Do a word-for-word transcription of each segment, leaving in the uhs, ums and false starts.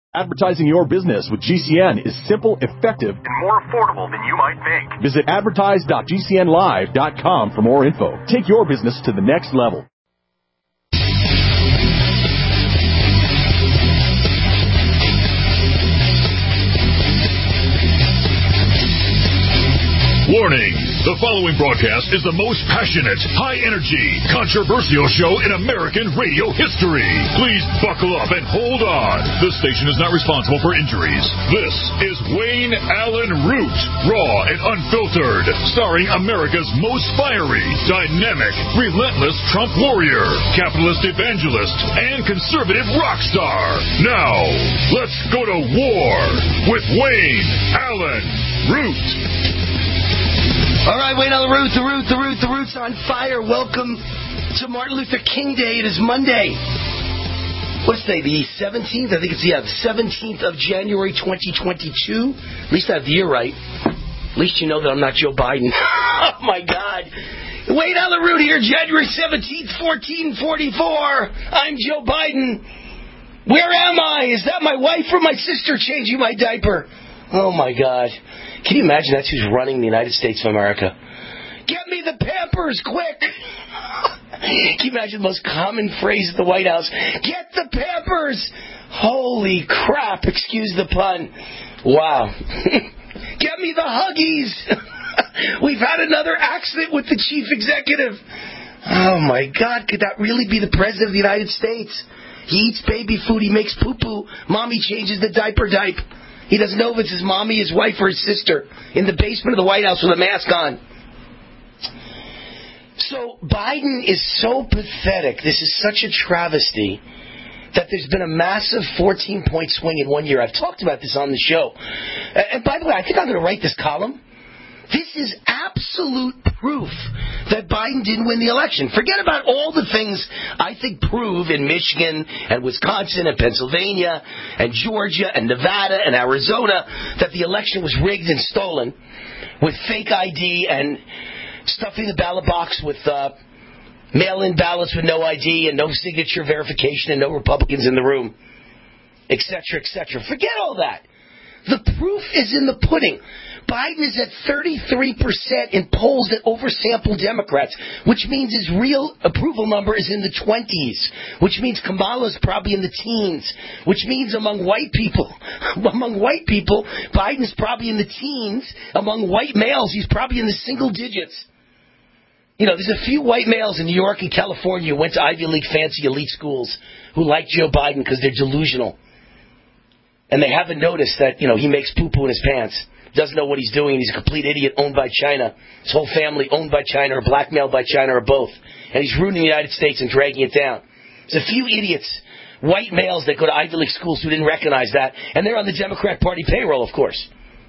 Advertising your business with G C N is simple, effective, and more affordable than you might think. Visit advertise dot g c n live dot com for more info. Take your business to the next level. Warning! The following broadcast is the most passionate, high-energy, controversial show in American radio history. Please buckle up and hold on. This station is not responsible for injuries. This is Wayne Allen Root, raw and unfiltered, starring America's most fiery, dynamic, relentless Trump warrior, capitalist evangelist, and conservative rock star. Now, let's go to war with Wayne Allen Root. All right, Wayne Allen Root, the Root, the Root, the Root's on fire. Welcome to Martin Luther King Day. It is Monday. What's today, the seventeenth? I think it's, yeah, the seventeenth of January, twenty twenty-two. At least I have the year right. At least you know that I'm not Joe Biden. Oh, my God. Wayne Allen Root here, January seventeenth, fourteen forty-four. I'm Joe Biden. Where am I? Is that my wife or my sister changing my diaper? Oh, my God. Can you imagine that's who's running the United States of America? Get me the Pampers, quick! Can you imagine the most common phrase at the White House? Get the Pampers! Holy crap, excuse the pun. Wow. Get me the Huggies! We've had another accident with the chief executive. Oh my God, could that really be the President of the United States? He eats baby food, he makes poo-poo, mommy changes the diaper diaper. He doesn't know if it's his mommy, his wife, or his sister in the basement of the White House with a mask on. So Biden is so pathetic. This is such a travesty that there's been a massive fourteen-point swing in one year. I've talked about this on the show. And by the way, I think I'm going to write this column. This is absolute proof that Biden didn't win the election. Forget about all the things I think prove in Michigan and Wisconsin and Pennsylvania and Georgia and Nevada and Arizona that the election was rigged and stolen with fake I D and stuffing the ballot box with uh, mail-in ballots with no I D and no signature verification and no Republicans in the room, et cetera, et cetera. Forget all that. The proof is in the pudding. Biden is at thirty-three percent in polls that oversample Democrats, which means his real approval number is in the twenties, which means Kamala's probably in the teens, which means among white people, among white people, Biden's probably in the teens. Among white males, he's probably in the single digits. You know, there's a few white males in New York and California who went to Ivy League fancy elite schools who like Joe Biden because they're delusional. And they haven't noticed that, you know, he makes poo-poo in his pants. Doesn't know what he's doing. He's a complete idiot owned by China. His whole family owned by China or blackmailed by China or both. And he's ruining the United States and dragging it down. There's a few idiots, white males that go to Ivy League schools who didn't recognize that. And they're on the Democrat Party payroll, of course.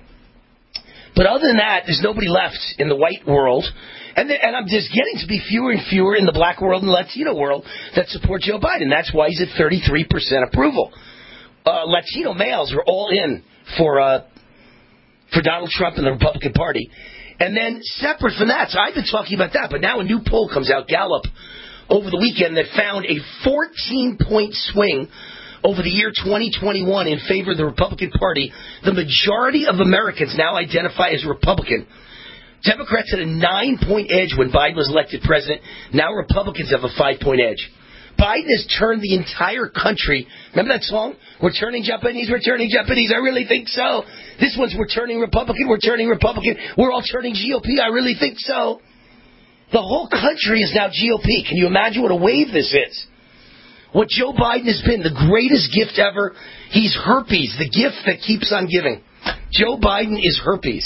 But other than that, there's nobody left in the white world. And, there, and I'm just getting to be fewer and fewer in the black world and the Latino world that support Joe Biden. That's why he's at thirty-three percent approval. Uh, Latino males are all in for... Uh, for Donald Trump and the Republican Party. And then separate from that, so I've been talking about that, but now a new poll comes out, Gallup, over the weekend that found a fourteen-point swing over the year twenty twenty-one in favor of the Republican Party. The majority of Americans now identify as Republican. Democrats had a nine-point edge when Biden was elected president. Now Republicans have a five-point edge. Biden has turned the entire country. Remember that song? We're turning Japanese, we're turning Japanese. I really think so. This one's we're turning Republican, we're turning Republican. We're all turning G O P. I really think so. The whole country is now G O P. Can you imagine what a wave this is? What Joe Biden has been, the greatest gift ever. He's herpes, the gift that keeps on giving. Joe Biden is herpes.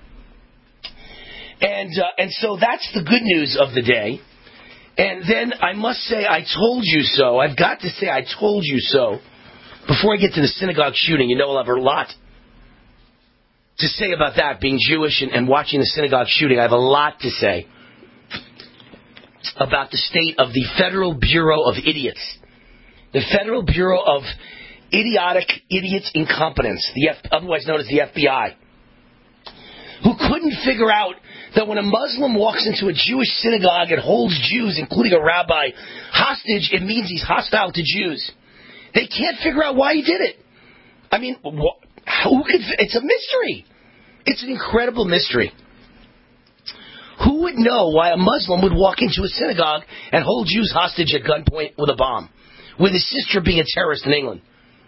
And, uh, and so that's the good news of the day. And then I must say, I told you so. I've got to say, I told you so. Before I get to the synagogue shooting, you know I'll have a lot to say about that, being Jewish and, and watching the synagogue shooting. I have a lot to say about the state of the Federal Bureau of Idiots. The Federal Bureau of Idiotic Idiots Incompetence, the F, otherwise known as the F B I, who couldn't figure out that when a Muslim walks into a Jewish synagogue and holds Jews, including a rabbi, hostage, it means he's hostile to Jews. They can't figure out why he did it. I mean, wh- who could? It's a mystery. It's an incredible mystery. Who would know why a Muslim would walk into a synagogue and hold Jews hostage at gunpoint with a bomb, with his sister being a terrorist in England,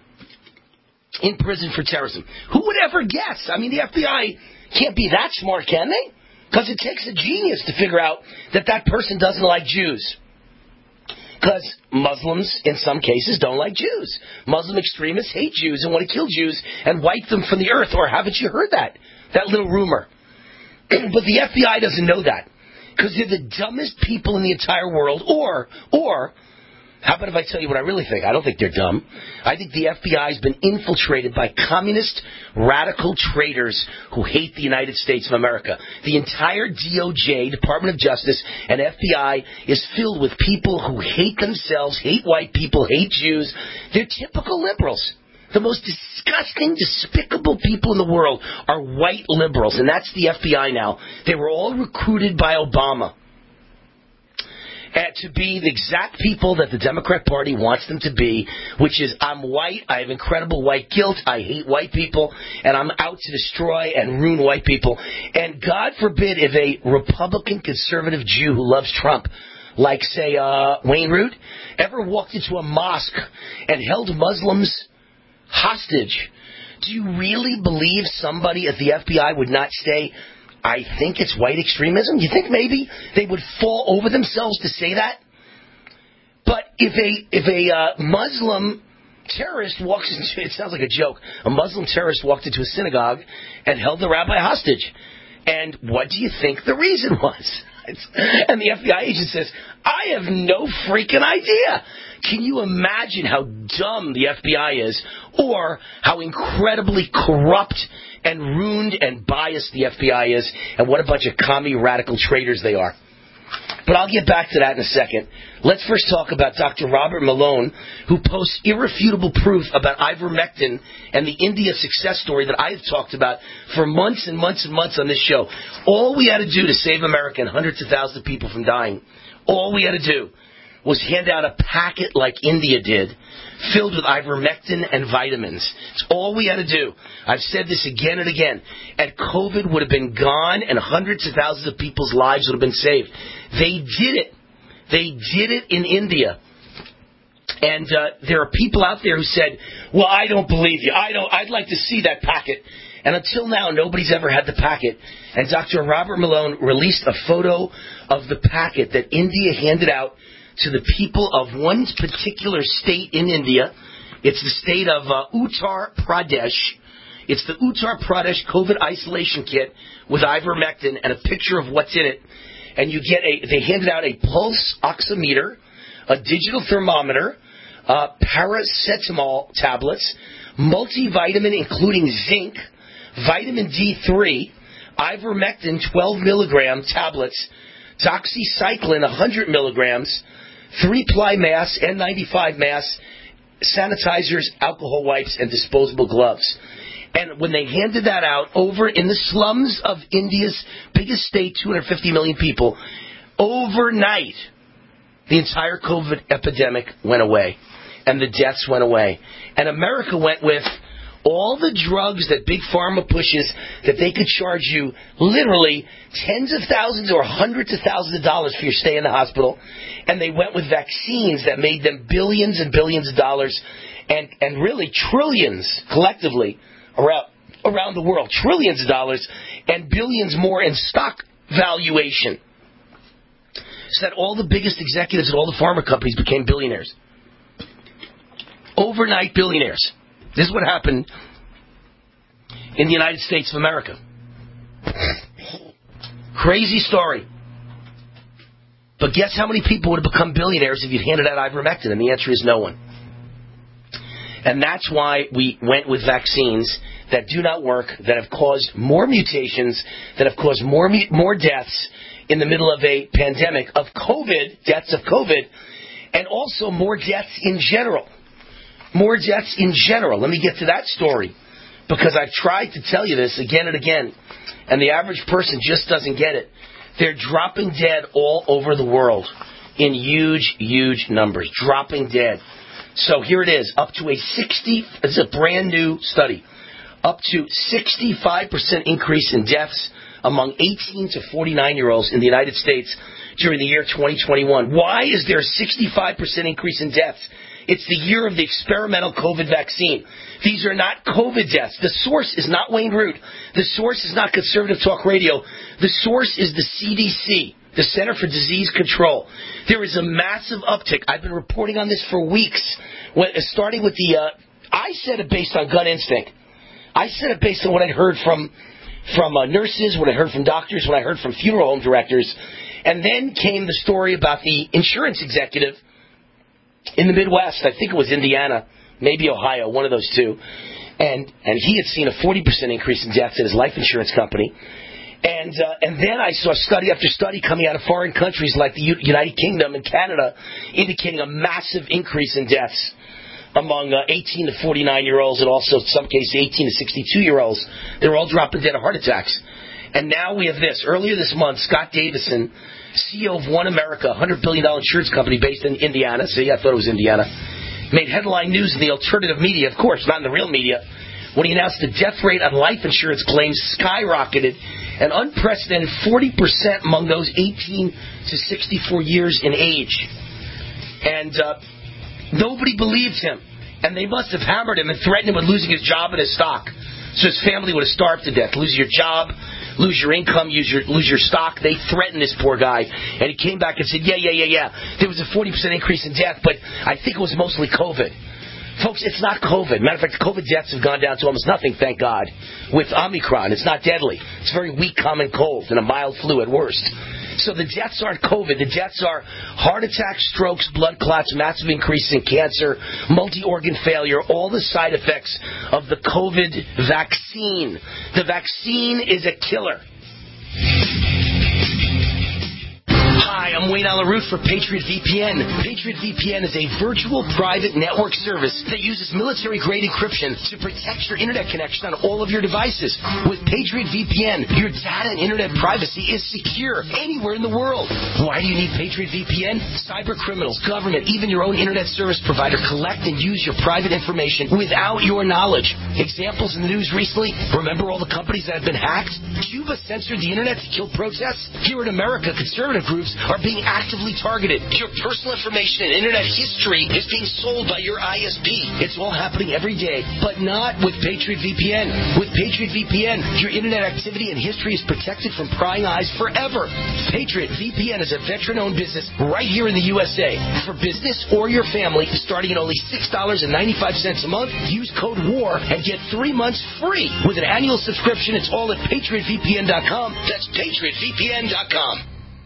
in prison for terrorism? Who would ever guess? I mean, the F B I can't be that smart, can they? Because it takes a genius to figure out that that person doesn't like Jews. Because Muslims, in some cases, don't like Jews. Muslim extremists hate Jews and want to kill Jews and wipe them from the earth. Or haven't you heard that? That little rumor. But the F B I doesn't know that. Because they're the dumbest people in the entire world. Or, or, how about if I tell you what I really think? I don't think they're dumb. I think the F B I has been infiltrated by communist, radical traitors who hate the United States of America. The entire D O J, Department of Justice, and F B I is filled with people who hate themselves, hate white people, hate Jews. They're typical liberals. The most disgusting, despicable people in the world are white liberals, and that's the F B I now. They were all recruited by Obama. Uh, to be the exact people that the Democrat Party wants them to be, which is, I'm white, I have incredible white guilt, I hate white people, and I'm out to destroy and ruin white people. And God forbid if a Republican conservative Jew who loves Trump, like, say, uh, Wayne Root, ever walked into a mosque and held Muslims hostage. Do you really believe somebody at the F B I would not say, I think it's white extremism? You think maybe they would fall over themselves to say that? But if a if a uh, Muslim terrorist walks into, it sounds like a joke, a Muslim terrorist walked into a synagogue and held the rabbi hostage. And what do you think the reason was? It's, and the F B I agent says, I have no freaking idea. Can you imagine how dumb the F B I is, or how incredibly corrupt and ruined and biased the F B I is, and what a bunch of commie radical traitors they are? But I'll get back to that in a second. Let's first talk about Doctor Robert Malone, who posts irrefutable proof about ivermectin and the India success story that I've talked about for months and months and months on this show. All we had to do to save America and hundreds of thousands of people from dying, all we had to do was hand out a packet like India did, filled with ivermectin and vitamins. It's all we had to do. I've said this again and again. And COVID would have been gone, and hundreds of thousands of people's lives would have been saved. They did it. They did it in India. And uh, there are people out there who said, well, I don't believe you. I don't. I'd like to see that packet. And until now, nobody's ever had the packet. And Doctor Robert Malone released a photo of the packet that India handed out to the people of one particular state in India. It's the state of uh, Uttar Pradesh. It's the Uttar Pradesh COVID isolation kit with ivermectin and a picture of what's in it. And you get a, they handed out a pulse oximeter, a digital thermometer, uh, paracetamol tablets, multivitamin including zinc, vitamin D three, ivermectin twelve milligram tablets, doxycycline one hundred milligrams, three-ply mask, N ninety-five masks, sanitizers, alcohol wipes, and disposable gloves. And when they handed that out over in the slums of India's biggest state, two hundred fifty million people, overnight, the entire COVID epidemic went away. And the deaths went away. And America went with all the drugs that Big Pharma pushes that they could charge you literally tens of thousands or hundreds of thousands of dollars for your stay in the hospital. And they went with vaccines that made them billions and billions of dollars and, and really trillions collectively around, around the world. Trillions of dollars and billions more in stock valuation. So that all the biggest executives at all the pharma companies became billionaires. Overnight billionaires. This is what happened in the United States of America. Crazy story. But guess how many people would have become billionaires if you'd handed out ivermectin? And the answer is no one. And that's why we went with vaccines that do not work, that have caused more mutations, that have caused more more deaths in the middle of a pandemic of COVID, deaths of COVID, and also more deaths in general. More deaths in general. Let me get to that story, because I've tried to tell you this again and again, and the average person just doesn't get it. They're dropping dead all over the world in huge, huge numbers. Dropping dead. So here it is, up to a sixty, this is a brand new study, up to sixty-five percent increase in deaths among eighteen to forty-nine-year-olds in the United States during the year twenty twenty-one. Why is there a sixty-five percent increase in deaths? It's the year of the experimental COVID vaccine. These are not COVID deaths. The source is not Wayne Root. The source is not Conservative Talk Radio. The source is the C D C, the Center for Disease Control. There is a massive uptick. I've been reporting on this for weeks, when, starting with the, uh, I said it based on gut instinct. I said it based on what I'd heard from, from uh, nurses, what I heard from doctors, what I heard from funeral home directors. And then came the story about the insurance executive in the Midwest. I think it was Indiana, maybe Ohio, one of those two. And and he had seen a forty percent increase in deaths at his life insurance company. And uh, and then I saw study after study coming out of foreign countries like the U- United Kingdom and Canada indicating a massive increase in deaths among uh, eighteen to forty-nine-year-olds and also in some cases eighteen to sixty-two-year-olds. They were all dropping dead of heart attacks. And now we have this. Earlier this month, Scott Davison, C E O of One America, a one hundred billion dollars insurance company based in Indiana. See, I thought it was Indiana. Made headline news in the alternative media, of course, not in the real media, when he announced the death rate on life insurance claims skyrocketed an unprecedented forty percent among those eighteen to sixty-four years in age. And uh, nobody believed him. And they must have hammered him and threatened him with losing his job and his stock. So his family would have starved to death. Lose your job, lose your income, use your, lose your stock. They threatened this poor guy. And he came back and said, yeah, yeah, yeah, yeah. There was a forty percent increase in death, but I think it was mostly COVID. Folks, it's not COVID. Matter of fact, COVID deaths have gone down to almost nothing, thank God. With Omicron, it's not deadly. It's very weak common cold and a mild flu at worst. So the deaths aren't COVID. The deaths are heart attacks, strokes, blood clots, massive increases in cancer, multi-organ failure, all the side effects of the COVID vaccine. The vaccine is a killer. Hi, I'm Wayne Alaroot for Patriot V P N. Patriot V P N is a virtual private network service that uses military-grade encryption to protect your internet connection on all of your devices. With Patriot V P N, your data and internet privacy is secure anywhere in the world. Why do you need Patriot V P N? Cyber criminals, government, even your own internet service provider collect and use your private information without your knowledge. Examples in the news recently, remember all the companies that have been hacked? Cuba censored the internet to kill protests? Here in America, conservative groups are being actively targeted. Your personal information and internet history is being sold by your I S P. It's all happening every day, but not with Patriot V P N. With Patriot V P N, your internet activity and history is protected from prying eyes forever. Patriot V P N is a veteran-owned business right here in the U S A. For business or your family, starting at only six dollars and ninety-five cents a month, use code WAR and get three months free. With an annual subscription, it's all at patriot v p n dot com. That's patriot v p n dot com.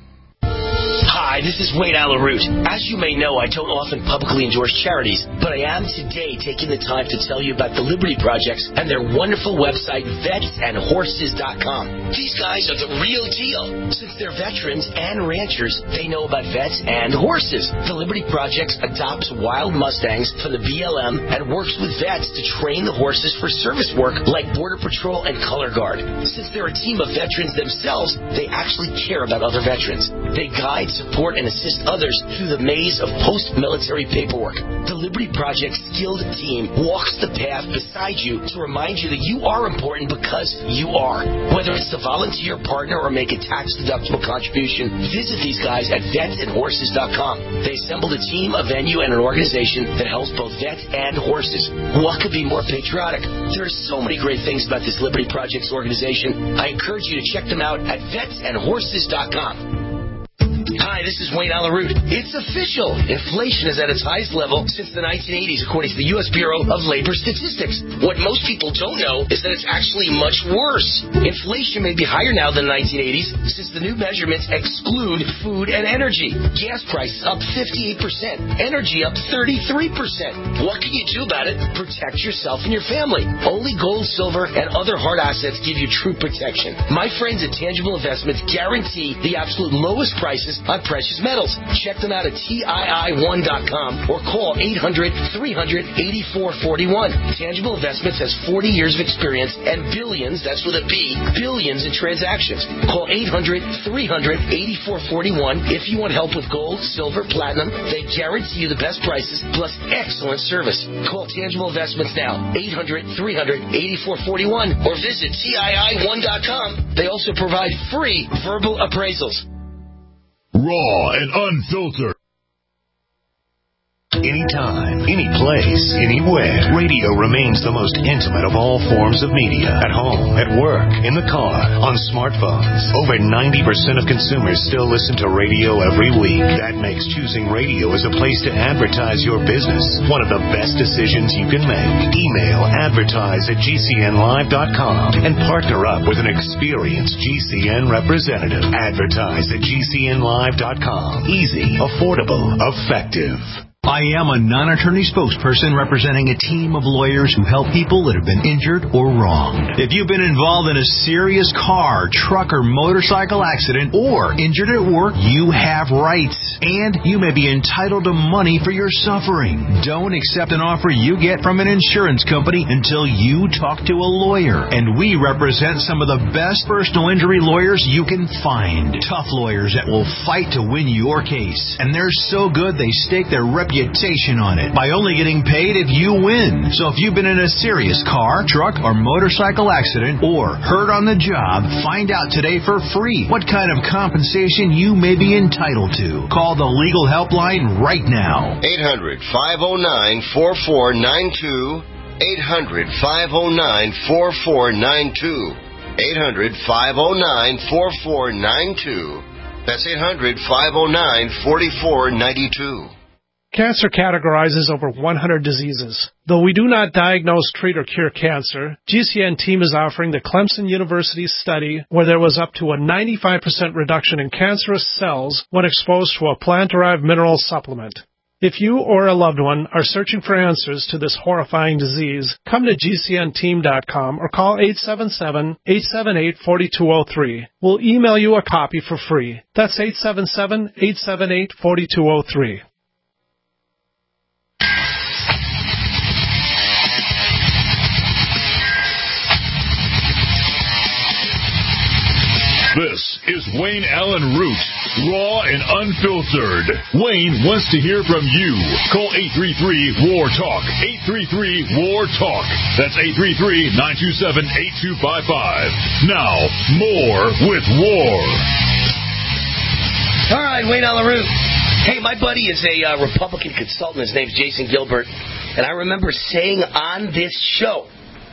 Hi, this is Wayne Alaroot. As you may know, I don't often publicly endorse charities, but I am today taking the time to tell you about the Liberty Projects and their wonderful website, vets and horses dot com. These guys are the real deal. Since they're veterans and ranchers, they know about vets and horses. The Liberty Projects adopts wild Mustangs for the B L M and works with vets to train the horses for service work like Border Patrol and Color Guard. Since they're a team of veterans themselves, they actually care about other veterans. They guide, support, and assist others through the maze of post-military paperwork. The Liberty Project skilled team walks the path beside you to remind you that you are important because you are. Whether it's to volunteer, partner, or make a tax-deductible contribution, visit these guys at vets and horses dot com. They assembled a team, a venue, and an organization that helps both vets and horses. What could be more patriotic? There are so many great things about this Liberty Projects organization. I encourage you to check them out at vets and horses dot com. Hi, this is Wayne Alaroot. It's official. Inflation is at its highest level since the nineteen eighties, according to the U S Bureau of Labor Statistics. What most people don't know is that it's actually much worse. Inflation may be higher now than the nineteen eighties since the new measurements exclude food and energy. Gas prices up fifty-eight percent. Energy up thirty-three percent. What can you do about it? Protect yourself and your family. Only gold, silver, and other hard assets give you true protection. My friends at Tangible Investments guarantee the absolute lowest prices on precious metals. Check them out at T I I one dot com or call eight hundred, three hundred, eighty-four forty-one. Tangible Investments has forty years of experience and billions, that's with a B, billions in transactions. Call eight hundred, three hundred, eighty-four forty-one if you want help with gold, silver, platinum. They guarantee you the best prices plus excellent service. Call Tangible Investments now, eight hundred, three hundred, eighty-four forty-one, or visit T I I one dot com. They also provide free verbal appraisals. Raw and unfiltered. Anytime, any place, anywhere. Radio remains the most intimate of all forms of media. At home, at work, in the car, on smartphones. Over ninety percent of consumers still listen to radio every week. That makes choosing radio as a place to advertise your business one of the best decisions you can make. Email advertise at G C N live dot com and partner up with an experienced G C N representative. Advertise at G C N live dot com. Easy, affordable, effective. I am a non-attorney spokesperson representing a team of lawyers who help people that have been injured or wronged. If you've been involved in a serious car, truck, or motorcycle accident or injured at work, you have rights, and you may be entitled to money for your suffering. Don't accept an offer you get from an insurance company until you talk to a lawyer, and we represent some of the best personal injury lawyers you can find. Tough lawyers that will fight to win your case, and they're so good they stake their reputation on it by only getting paid if you win. So if you've been in a serious car, truck, or motorcycle accident or hurt on the job, find out today for free what kind of compensation you may be entitled to. Call the legal helpline right now. eight hundred, five oh nine, four four nine two. eight hundred, five oh nine, four four nine two. eight hundred, five oh nine, four four nine two. That's eight hundred, five oh nine, four four nine two. Cancer categorizes over one hundred diseases. Though we do not diagnose, treat, or cure cancer, G C N team is offering the Clemson University study where there was up to a ninety-five percent reduction in cancerous cells when exposed to a plant-derived mineral supplement. If you or a loved one are searching for answers to this horrifying disease, come to G C N team dot com or call eight seven seven, eight seven eight, four two zero three. We'll email you a copy for free. That's eight seven seven, eight seven eight, four two zero three. This is Wayne Allen Root, raw and unfiltered. Wayne wants to hear from you. Call eight three three, W A R, TALK, eight three three, W A R, TALK. That's eight three three, nine two seven, eight two five five. Now, more with W A R. All right, Wayne Allen Root. Hey, my buddy is a uh, Republican consultant. His name's Jason Gilbert. And I remember saying on this show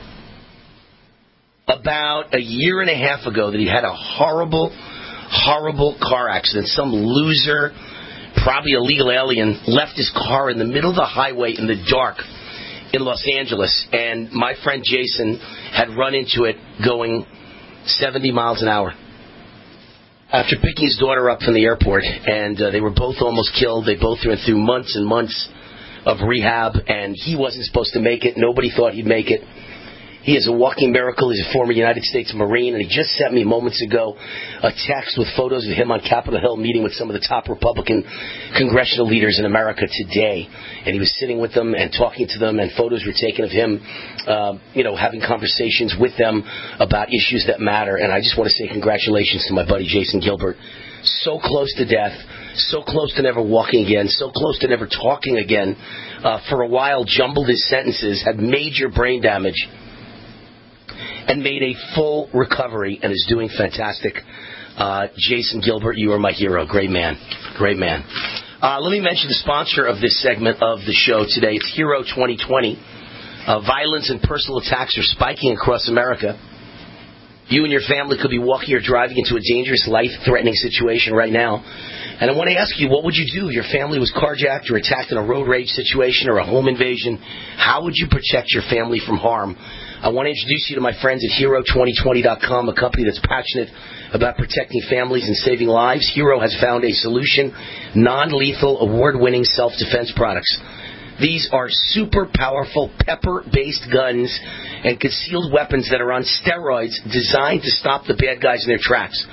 about a year and a half ago that he had a horrible, horrible car accident. Some loser, probably a legal alien, left his car in the middle of the highway in the dark in Los Angeles. And my friend Jason had run into it going seventy miles an hour. After picking his daughter up from the airport, and uh, they were both almost killed. They both went through months and months of rehab, and he wasn't supposed to make it. Nobody thought he'd make it. He is a walking miracle. He's a former United States Marine, and he just sent me moments ago a text with photos of him on Capitol Hill meeting with some of the top Republican congressional leaders in America today. And he was sitting with them and talking to them, and photos were taken of him, uh, you know, having conversations with them about issues that matter. And I just want to say congratulations to my buddy Jason Gilbert. So close to death, so close to never walking again, so close to never talking again. Uh, for a while, jumbled his sentences, had major brain damage, and made a full recovery and is doing fantastic. Uh, Jason Gilbert, you are my hero. Great man. Great man. Uh, let me mention the sponsor of this segment of the show today. It's Hero twenty twenty. Uh, violence and personal attacks are spiking across America. You and your family could be walking or driving into a dangerous, life-threatening situation right now. And I want to ask you, what would you do if your family was carjacked or attacked in a road rage situation or a home invasion? How would you protect your family from harm? I want to introduce you to my friends at Hero twenty twenty dot com, a company that's passionate about protecting families and saving lives. Hero has found a solution, non-lethal, award-winning self-defense products. These are super powerful pepper-based guns and concealed weapons that are on steroids designed to stop the bad guys in their tracks.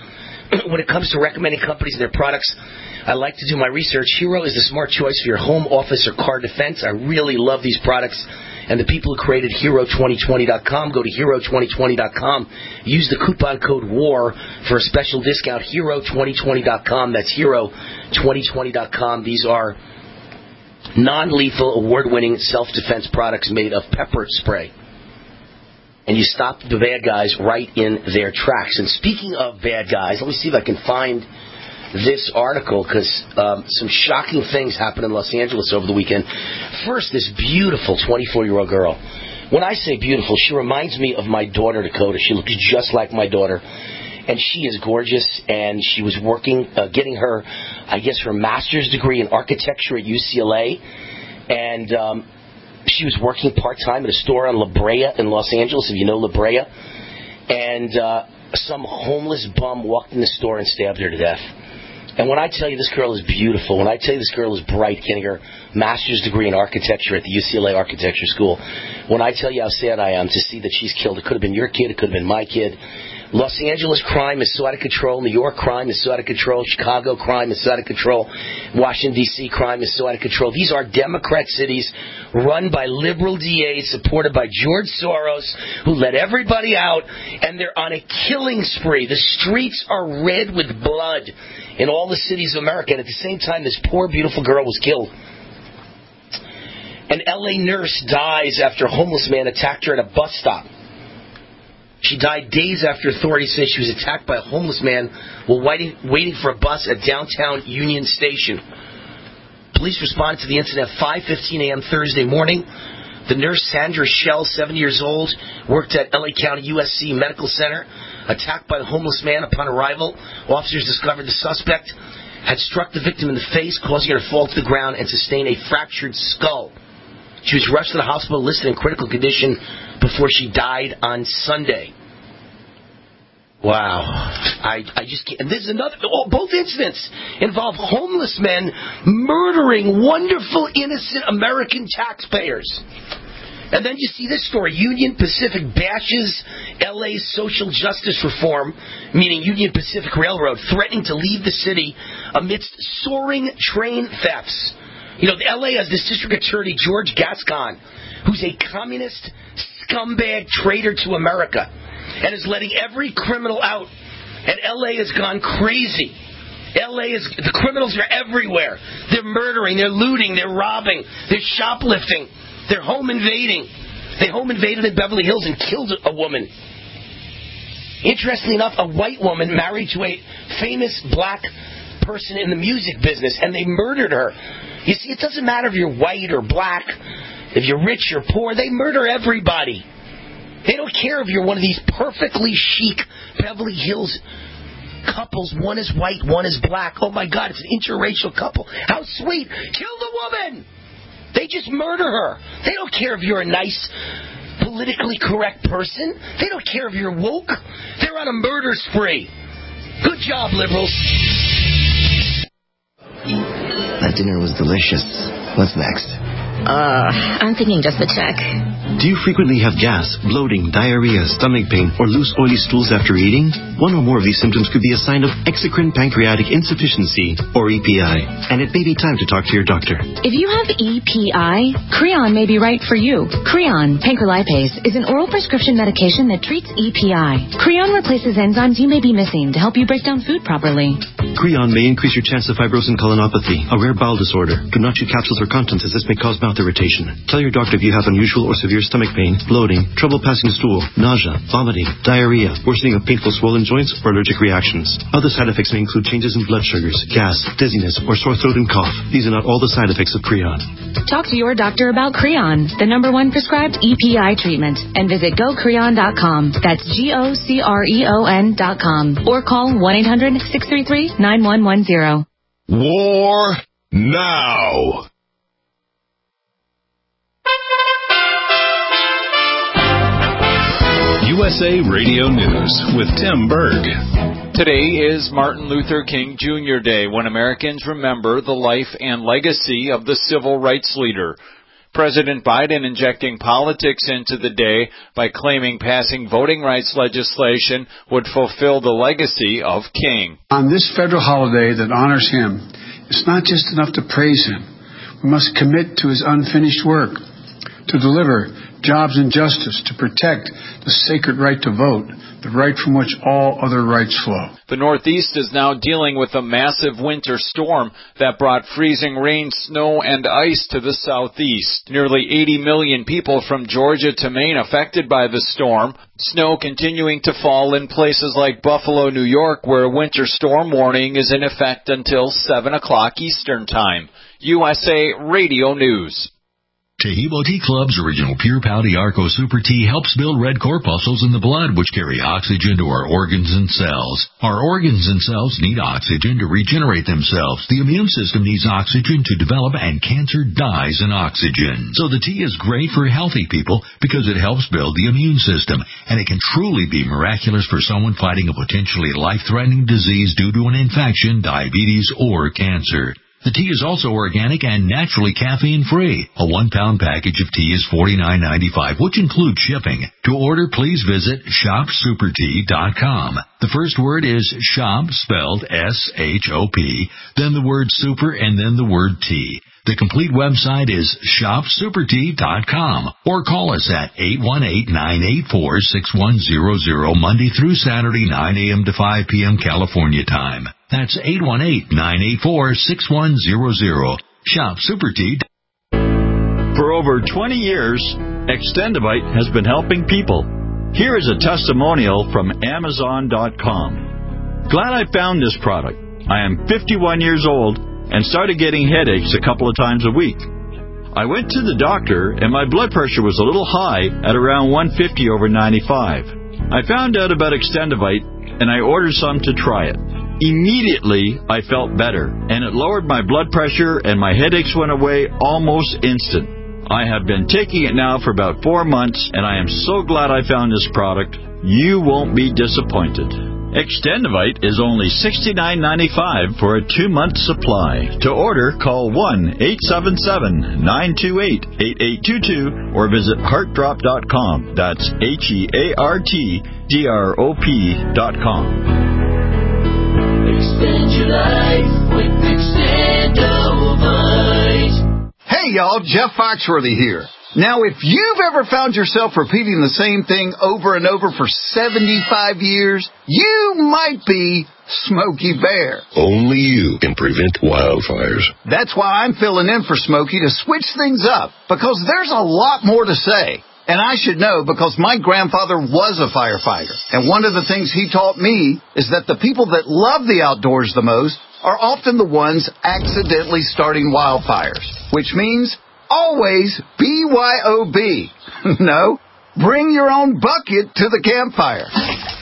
when it comes to recommending companies and their products, I like to do my research. Hero is the smart choice for your home, office, or car defense. I really love these products. And the people who created hero twenty twenty dot com, go to hero twenty twenty dot com. Use the coupon code WAR for a special discount, hero twenty twenty dot com. That's hero twenty twenty dot com. These are non-lethal, award-winning self-defense products made of pepper spray. And you stop the bad guys right in their tracks. And speaking of bad guys, let me see if I can find this article, because um, some shocking things happened in Los Angeles over the weekend. First, this beautiful twenty-four-year-old girl. When I say beautiful, she reminds me of my daughter, Dakota. She looks just like my daughter. And she is gorgeous, and she was working, uh, getting her, I guess, her master's degree in architecture at U C L A. And um, she was working part-time at a store on La Brea in Los Angeles, if you know La Brea. And uh, some homeless bum walked in the store and stabbed her to death. And when I tell you this girl is beautiful, when I tell you this girl is bright, getting her master's degree in architecture at the U C L A Architecture School, when I tell you how sad I am to see that she's killed, it could have been your kid, it could have been my kid. Los Angeles crime is so out of control. New York crime is so out of control. Chicago crime is so out of control. Washington, D C crime is so out of control. These are Democrat cities run by liberal D As supported by George Soros, who let everybody out, and they're on a killing spree. The streets are red with blood in all the cities of America. And at the same time, this poor, beautiful girl was killed. An L A nurse dies after a homeless man attacked her at a bus stop. She died days after authorities said she was attacked by a homeless man while waiting, waiting for a bus at downtown Union Station. Police responded to the incident at five fifteen a.m. Thursday morning. The nurse, Sandra Shell, seventy years old, worked at L A County U S C Medical Center. Attacked by the homeless man. Upon arrival, officers discovered the suspect had struck the victim in the face, causing her to fall to the ground and sustain a fractured skull. She was rushed to the hospital, listed in critical condition, before she died on Sunday. Wow. I, I just can't. And this is another. Oh, both incidents involve homeless men murdering wonderful, innocent American taxpayers. And then you see this story. Union Pacific bashes L A's social justice reform, meaning Union Pacific Railroad, threatening to leave the city amidst soaring train thefts. You know, L A has this district attorney, George Gascon, who's a communist scumbag traitor to America and is letting every criminal out. And L A has gone crazy. L A is, the criminals are everywhere. They're murdering, they're looting, they're robbing, they're shoplifting, they're home invading. They home invaded in Beverly Hills and killed a woman. Interestingly enough, a white woman married to a famous black person in the music business, and they murdered her. You see, it doesn't matter if you're white or black, if you're rich or poor, they murder everybody. They don't care if you're one of these perfectly chic Beverly Hills couples. One is white, one is black. Oh my God, it's an interracial couple. How sweet. Kill the woman. They just murder her. They don't care if you're a nice, politically correct person. They don't care if you're woke. They're on a murder spree. Good job, liberals. That dinner was delicious. What's next? Uh, I'm thinking just the check. Do you frequently have gas, bloating, diarrhea, stomach pain, or loose oily stools after eating? One or more of these symptoms could be a sign of exocrine pancreatic insufficiency, or E P I, and it may be time to talk to your doctor. If you have E P I, Creon may be right for you. Creon, pancrelipase, is an oral prescription medication that treats E P I. Creon replaces enzymes you may be missing to help you break down food properly. Creon may increase your chance of fibrosis and colonopathy, a rare bowel disorder. Do not chew capsules or contents, as this may cause mouth irritation. Tell your doctor if you have unusual or severe stomach pain, bloating, trouble passing stool, nausea, vomiting, diarrhea, worsening of painful swollen joints, or allergic reactions. Other side effects may include changes in blood sugars, gas, dizziness, or sore throat and cough. These are not all the side effects of Creon. Talk to your doctor about Creon, the number one prescribed E P I treatment, and visit go creon dot com. That's G O C R E O N dot com. Or call one eight hundred six three three nine one one zero. War now. U S A Radio News with Tim Berg. Today is Martin Luther King Junior Day, when Americans remember the life and legacy of the civil rights leader. President Biden injecting politics into the day by claiming passing voting rights legislation would fulfill the legacy of King. On this federal holiday that honors him, it's not just enough to praise him. We must commit to his unfinished work, to deliver jobs and justice, to protect the sacred right to vote, the right from which all other rights flow. The Northeast is now dealing with a massive winter storm that brought freezing rain, snow, and ice to the Southeast. Nearly eighty million people from Georgia to Maine affected by the storm. Snow continuing to fall in places like Buffalo, New York, where a winter storm warning is in effect until seven o'clock Eastern Time. U S A Radio News. Taheebo Tea Club's original Pure Pouty Arco Super Tea helps build red corpuscles in the blood, which carry oxygen to our organs and cells. Our organs and cells need oxygen to regenerate themselves. The immune system needs oxygen to develop, and cancer dies in oxygen. So the tea is great for healthy people because it helps build the immune system, and it can truly be miraculous for someone fighting a potentially life-threatening disease due to an infection, diabetes, or cancer. The tea is also organic and naturally caffeine-free. A one-pound package of tea is forty-nine ninety-five, which includes shipping. To order, please visit shop super tea dot com. The first word is shop, spelled S H O P, then the word super, and then the word tea. The complete website is shop super tea dot com, or call us at eight one eight, nine eight four, six one zero zero Monday through Saturday, nine a.m. to five p.m. California time. That's eight one eight, nine eight four, six one zero zero. Shop Super Tea. For over twenty years, Extendivite has been helping people. Here is a testimonial from Amazon dot com. Glad I found this product. I am fifty-one years old and started getting headaches a couple of times a week. I went to the doctor and my blood pressure was a little high at around one fifty over ninety-five. I found out about Extendivite and I ordered some to try it. Immediately, I felt better, and it lowered my blood pressure, and my headaches went away almost instant. I have been taking it now for about four months, and I am so glad I found this product. You won't be disappointed. Extendivite is only sixty-nine ninety-five for a two-month supply. To order, call one eight seven seven, nine two eight, eight eight two two or visit heart drop dot com. That's H E A R T D R O P dot com. Extend your life with Extendivite. Hey y'all, Jeff Foxworthy here. Now, if you've ever found yourself repeating the same thing over and over for seventy-five years, you might be Smokey Bear. Only you can prevent wildfires. That's why I'm filling in for Smokey to switch things up, because there's a lot more to say. And I should know because my grandfather was a firefighter. And one of the things he taught me is that the people that love the outdoors the most are often the ones accidentally starting wildfires. Which means always B Y O B. No, bring your own bucket to the campfire.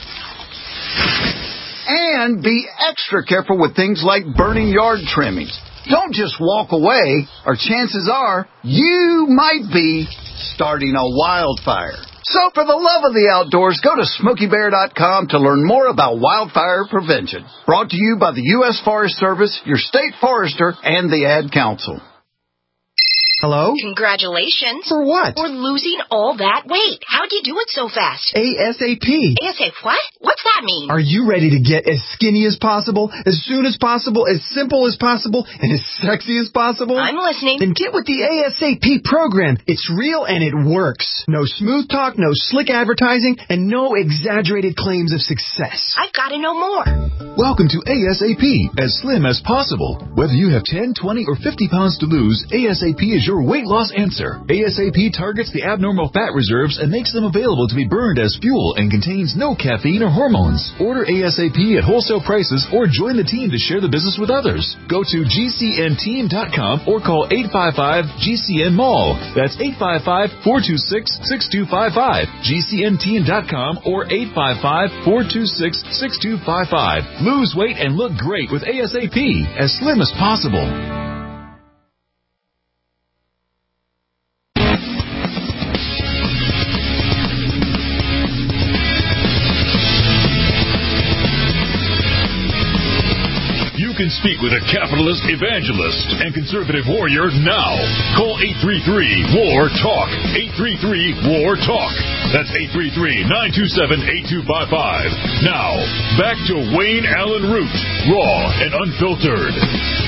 And be extra careful with things like burning yard trimmings. Don't just walk away, or chances are you might be starting a wildfire. So for the love of the outdoors, go to Smokey Bear dot com to learn more about wildfire prevention. Brought to you by the U S Forest Service, your state forester, and the Ad Council. Hello? Congratulations. For what? For losing all that weight. How'd you do it so fast? ASAP. ASAP what? What's that mean? Are you ready to get as skinny as possible, as soon as possible, as simple as possible, and as sexy as possible? I'm listening. Then get with the ASAP program. It's real and it works. No smooth talk, no slick advertising, and no exaggerated claims of success. I've got to know more. Welcome to ASAP, as slim as possible. Whether you have ten, twenty, or fifty pounds to lose, ASAP is your weight loss answer. ASAP targets the abnormal fat reserves and makes them available to be burned as fuel and contains no caffeine or hormones. Order ASAP at wholesale prices or join the team to share the business with others. Go to G C N team dot com or call eight five five G C N Mall. That's eight five five, four two six, six two five five. G C N team dot com or eight five five, four two six, six two five five. Lose weight and look great with ASAP, as slim as possible. You and speak with a capitalist evangelist and conservative warrior now. Call eight three three, W A R, TALK. eight three three, W A R, TALK. That's eight three three, nine two seven, eight two five five. Now, back to Wayne Allen Root, raw and unfiltered.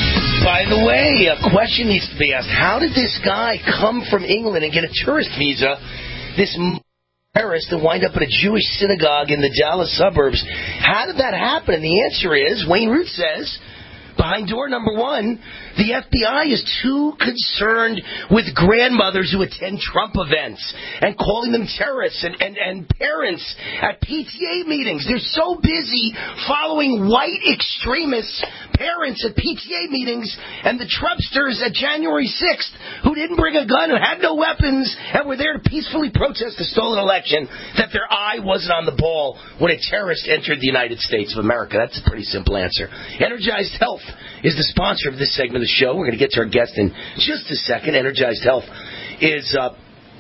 By the way, a question needs to be asked. How did this guy come from England and get a tourist visa, this terrorist, and wind up at a Jewish synagogue in the Dallas suburbs? How did that happen? And the answer is, Wayne Root says, behind door number one, the F B I is too concerned with grandmothers who attend Trump events and calling them terrorists and, and, and parents at P T A meetings. They're so busy following white extremists, parents at P T A meetings, and the Trumpsters at January sixth who didn't bring a gun, who had no weapons, and were there to peacefully protest a stolen election, that their eye wasn't on the ball when a terrorist entered the United States of America. That's a pretty simple answer. Energized Health is the sponsor of this segment of the show. We're going to get to our guest in just a second. Energized Health is uh,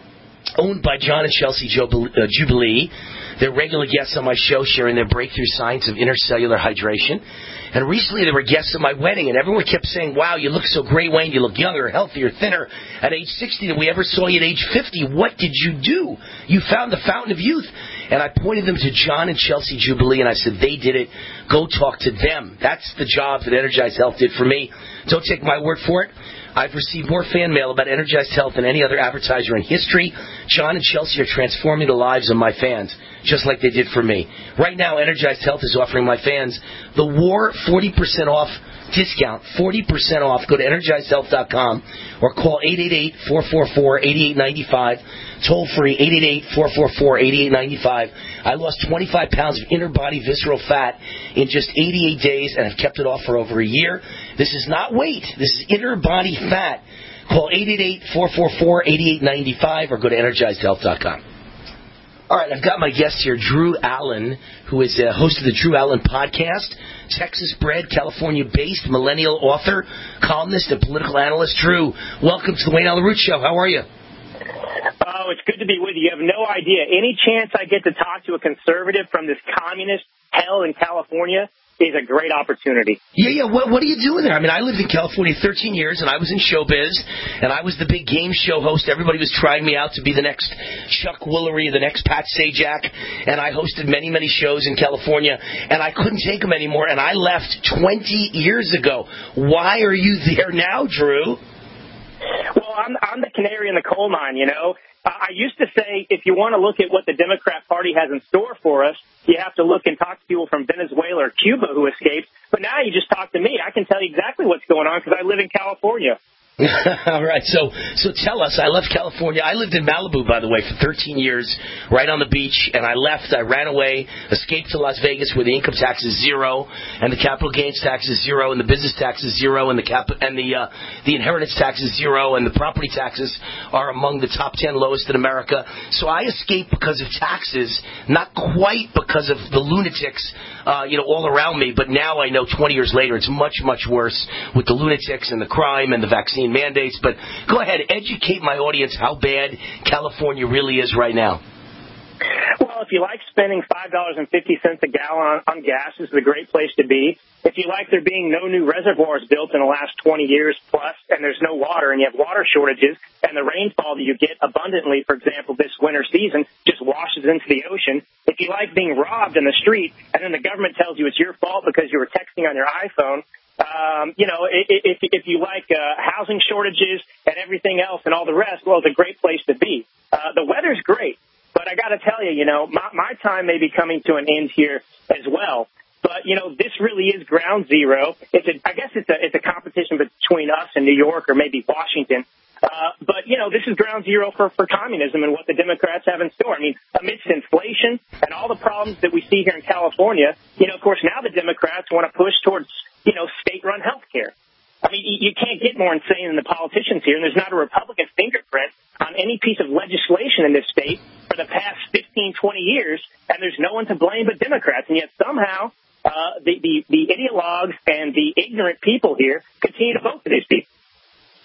owned by John and Chelsea Jubilee. They're regular guests on my show, sharing their breakthrough science of intercellular hydration. And recently they were guests at my wedding, and everyone kept saying, wow, you look so great, Wayne. You look younger, healthier, thinner at age sixty than we ever saw you at age fifty. What did you do? You found the fountain of youth. And I pointed them to John and Chelsea Jubilee, and I said, they did it. Go talk to them. That's the job that Energized Health did for me. Don't take my word for it. I've received more fan mail about Energized Health than any other advertiser in history. John and Chelsea are transforming the lives of my fans, just like they did for me. Right now, Energized Health is offering my fans the War forty percent off discount, forty percent off. Go to energized health dot com or call eight eight eight, four four four, eight eight nine five. Toll free, eight eight eight, four four four, eight eight nine five. I lost twenty-five pounds of inner body visceral fat in just eighty-eight days and have kept it off for over a year. This is not weight. This is inner body fat. Call eight eight eight, four four four, eight eight nine five or go to energized health dot com. All right, I've got my guest here, Drew Allen, who is a host of the Drew Allen Podcast, Texas-bred, California-based, millennial author, columnist, and political analyst. Drew, welcome to the Wayne Allen Root Show. How are you? Oh, it's good to be with you. You have no idea. Any chance I get to talk to a conservative from this communist hell in California is a great opportunity. Yeah, yeah. What, what are you doing there? I mean, I lived in California thirteen years, and I was in showbiz, and I was the big game show host. Everybody was trying me out to be the next Chuck Woolery, the next Pat Sajak, and I hosted many, many shows in California, and I couldn't take them anymore, and I left twenty years ago. Why are you there now, Drew? Well, I'm, I'm the canary in the coal mine, you know. I used to say if you want to look at what the Democrat Party has in store for us, you have to look and talk to people from Venezuela or Cuba who escaped. But now you just talk to me. I can tell you exactly what's going on because I live in California. All right, so so tell us. I left California. I lived in Malibu, by the way, for thirteen years, right on the beach, and I left. I ran away, escaped to Las Vegas, where the income tax is zero, and the capital gains tax is zero, and the business tax is zero, and the cap and the uh, the inheritance tax is zero, and the property taxes are among the top ten lowest in America. So I escaped because of taxes, not quite because of the lunatics, uh, you know, all around me. But now I know, twenty years later, it's much, much worse with the lunatics and the crime and the vaccine mandates. But go ahead, educate my audience how bad California really is right now. Well, if you like spending five dollars and fifty cents a gallon on, on gas, this is a great place to be. If you like there being no new reservoirs built in the last twenty years plus, and there's no water, and you have water shortages, and the rainfall that you get abundantly, for example, this winter season, just washes into the ocean. If you like being robbed in the street, and then the government tells you it's your fault because you were texting on your iPhone, Um, you know, if, if you like uh, housing shortages and everything else and all the rest, well, it's a great place to be. Uh, the weather's great, but I got to tell you, you know, my, my time may be coming to an end here as well. But, you know, this really is ground zero. It's a, I guess it's a, it's a competition between us and New York or maybe Washington. Uh, but, you know, this is ground zero for, for communism and what the Democrats have in store. I mean, amidst inflation and all the problems that we see here in California, you know, of course, now the Democrats want to push towards, you know, state-run health care. I mean, you can't get more insane than the politicians here, and there's not a Republican fingerprint on any piece of legislation in this state for the past fifteen, twenty years, and there's no one to blame but Democrats. And yet somehow uh, the, the, the ideologues and the ignorant people here continue to vote for these people.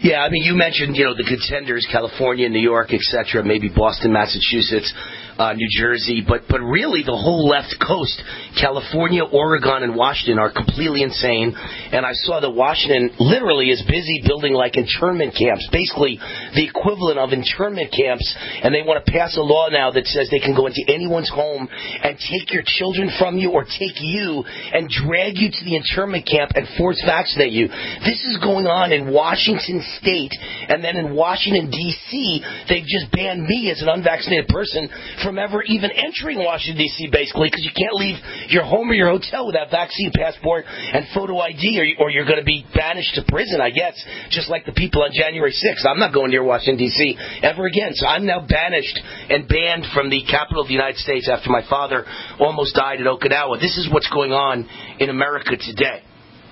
Yeah, I mean, you mentioned, you know, the contenders, California, New York, et cetera, maybe Boston, Massachusetts, uh, New Jersey, but but really the whole left coast, California, Oregon, and Washington are completely insane. And I saw that Washington literally is busy building like internment camps, basically the equivalent of internment camps, and they want to pass a law now that says they can go into anyone's home and take your children from you or take you and drag you to the internment camp and force vaccinate you. This is going on in Washington State, and then in Washington, D C, they've just banned me as an unvaccinated person from ever even entering Washington, D C, basically, because you can't leave your home or your hotel without vaccine passport and photo I D, or, or you're going to be banished to prison, I guess, just like the people on January sixth. I'm not going near Washington, D C ever again, so I'm now banished and banned from the capital of the United States after my father almost died at Okinawa. This is what's going on in America today.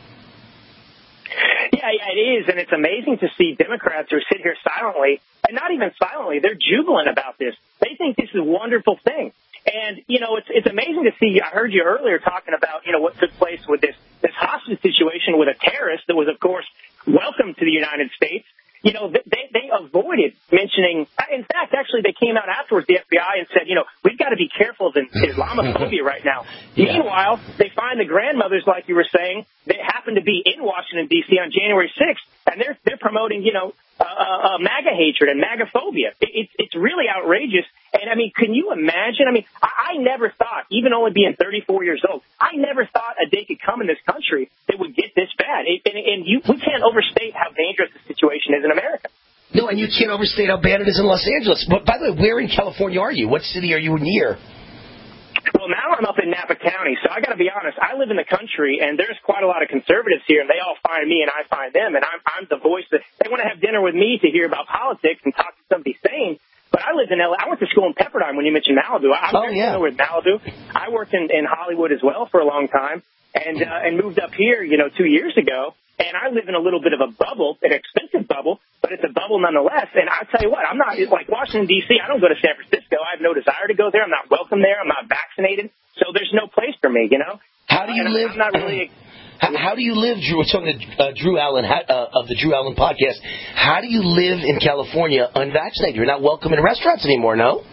Yeah, yeah, it is, and it's amazing to see Democrats who sit here silently, and not even silently, they're jubilant about this. They think this is a wonderful thing. And, you know, it's it's amazing to see, I heard you earlier talking about, you know, what took place with this, this hostage situation with a terrorist that was, of course, welcome to the United States. You know, they, they avoided mentioning, in fact, actually, they came out afterwards, the F B I, and said, you know, we've got to be careful of Islamophobia right now. Yeah. Meanwhile, they find the grandmothers, like you were saying, they happen to be in Washington, D C on January sixth, and they're they're promoting, you know, uh, uh, MAGA hatred and MAGA phobia. It, it's it's really outrageous. And, I mean, can you imagine? I mean, I, I never thought, even only being thirty-four years old, I never thought a day could come in this country that would get this bad. It, and and you, we can't overstate how dangerous the situation is in America. No, and you can't overstate how bad it is in Los Angeles. But, by the way, where in California are you? What city are you near? Well, now I'm up in Napa County, so I got to be honest. I live in the country, and there's quite a lot of conservatives here, and they all find me, and I find them, and I'm, I'm the voice that they want to have dinner with me to hear about politics and talk to somebody sane. But I lived in L A. I went to school in Pepperdine when you mentioned Malibu. I'm oh, very yeah. familiar with Malibu. I worked in, in Hollywood as well for a long time, and uh, and moved up here, you know, two years ago. And I live in a little bit of a bubble, an expensive bubble, but it's a bubble nonetheless. And I tell you what, I'm not like Washington, D C. I don't go to San Francisco. I have no desire to go there. I'm not welcome there. I'm not vaccinated. So there's no place for me, you know? How do you and live? I'm not really. How, how do you live, Drew? We're talking to uh, Drew Allen uh, of the Drew Allen podcast. How do you live in California unvaccinated? You're not welcome in restaurants anymore, no?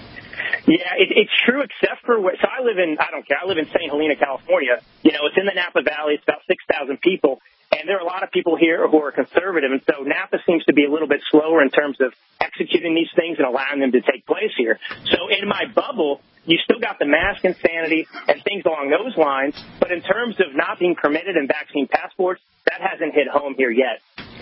Yeah, it, it's true, except for where, so I live in, I don't care, I live in Saint Helena, California. You know, it's in the Napa Valley. It's about six thousand people. And there are a lot of people here who are conservative, and so Napa seems to be a little bit slower in terms of executing these things and allowing them to take place here. So in my bubble, you still got the mask insanity and things along those lines, but in terms of not being permitted in vaccine passports, that hasn't hit home here yet.